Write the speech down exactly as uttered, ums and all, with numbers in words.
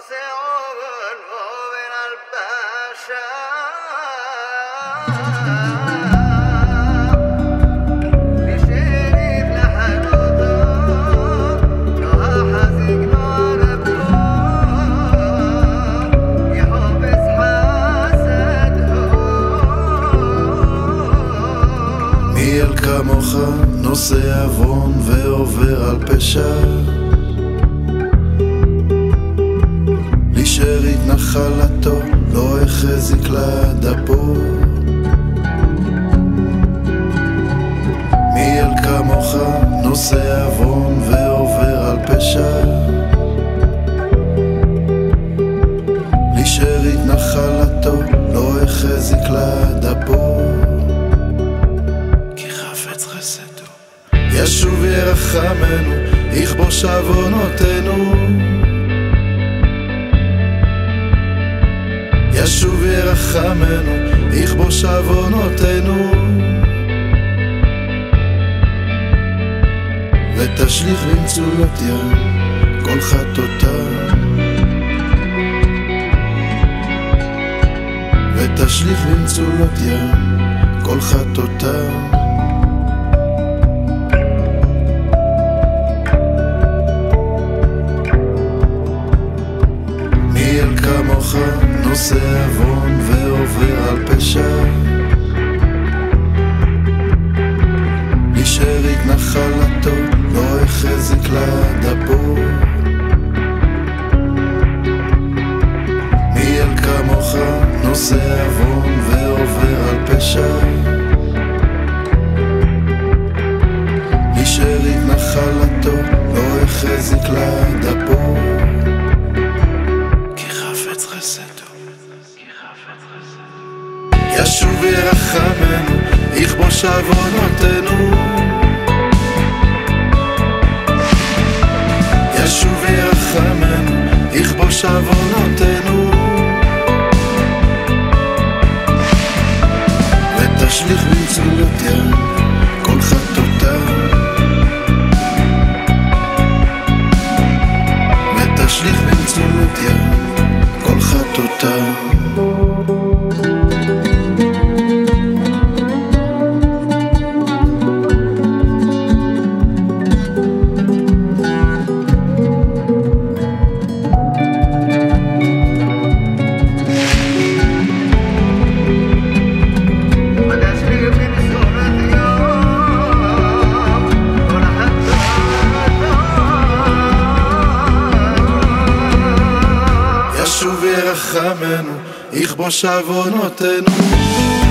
سيعود من الباشا بشريف لحنوضه نوها حزيق نور بلوه يحبس حاسده מי אל כמוך נושא עוון ועובר על פשע שארית נחלתו לא החזיק לדפו מי אל כמוך נושא עוון ועובר על פשע שארית נחלתו לא החזיק לדפו כי חפץ חסד הוא ישוב ירחמנו יכבוש עוונותינו ישוב ירחמנו, יכבוש עוונותינו ותשליך במצולות ים כל חטאותיו ותשליך במצולות ים כל חטאותיו מי אל כמוך נושא עוון ועובר על פשע בשארית נחלתו לא החזיק לדפו מי אל כמוך נושא עוון ועובר על פשע בשארית נחלתו לא החזיק לדפו כי חפץ חסד ישוב ירחמנו, יכבוש עוונותינו ישוב ירחמנו, יכבוש עוונותינו ותשליך במצולות ים כל חטאותיו ותשליך במצולות ים כל חטאותיו ישוב ירחמנו, יכבוש עוונותינו